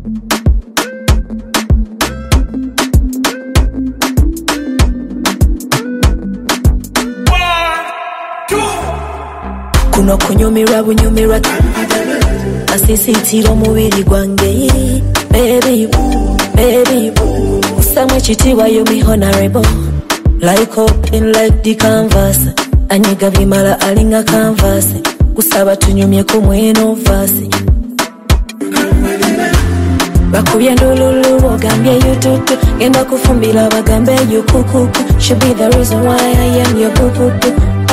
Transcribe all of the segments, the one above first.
Kuno kunyumira bunyumira asisitira omubiri gwange baby baby usamwe chitiwa you me honorable like open like the canvas anyiga bimala alinga canvas kusaba tunyumye kumweno vasi bakubye ndululu bogambye yututu genda kufumbira bagambe yukukuku should be the reason why I am your kukuku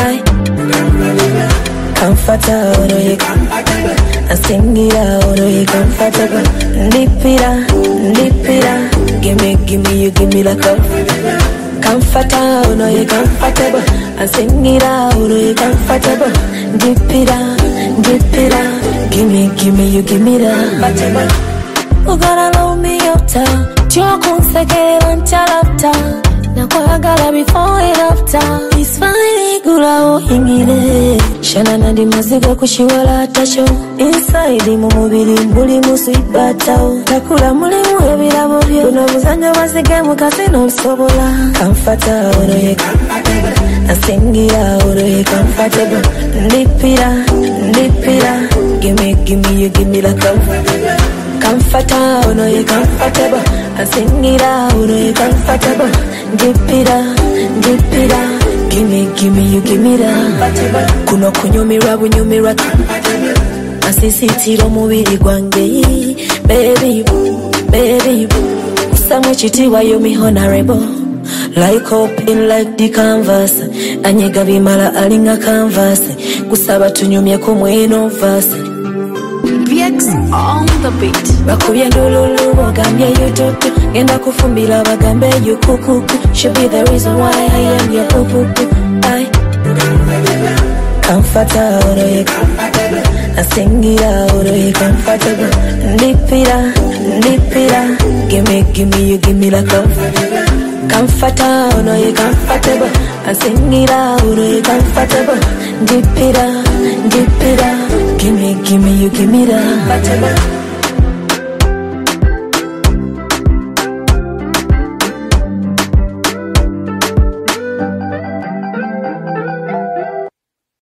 comfortable, you I sing it out, you comfortable. Lip it up, give me, you give me the cup. Comfortable, you comfortable. I sing it out, you comfortable. Dip it up, give me, you give me the comfortable. You gotta love me up town. Choko sekere wanchalapta. Na kwagala before and after. It's fine, gula o ingile. Shana nandi maziga kushiwala tasho. Inside mumubili mbuli musibata. Takula mulimu ebira bobyo. Unabuzanya wazige mukasino msobola. Comfortable, you comfortable. Asingira oro you comfortable. Lip it up, give me, you give me the comfort. Comfortable, you comfortable. I sing it out, you comfortable. Dip it up, give me, you give me that. Kuno kunyumira bunyumira asisitira omubiri gwange baby baby usamwe chitiwa you me honorable like open like the canvas anyiga bimala alinga canvas kusaba tunyumye kumweno vasi VX on the beat. Bakubye ndululu bogambye yututu genda kufumbira bagambe yukukuku should be the reason why I am your kukuku comfortable, you comfortable. I sing it out, you comfortable. Lip it up, give me, you give me the comfort. Comfortable, you comfortable. I sing it out, you comfortable. Dip it up, give me, you give me the comfortable.